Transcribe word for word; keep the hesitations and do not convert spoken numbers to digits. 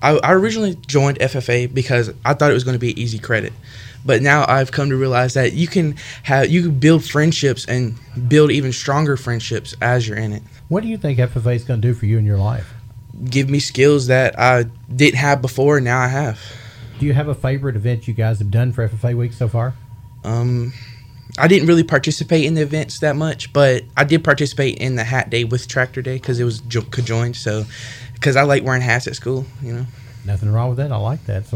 I, I originally joined F F A because I thought it was going to be easy credit. But now I've come to realize that you can have you can build friendships and build even stronger friendships as you're in it. What do you think F F A is going to do for you in your life? Give me skills that I didn't have before, and now I have. Do you have a favorite event you guys have done for F F A Week so far? Um, I didn't really participate in the events that much, but I did participate in the hat day with Tractor Day because it was jo- conjoined. So, because I like wearing hats at school, you know. Nothing wrong with that. I like that. So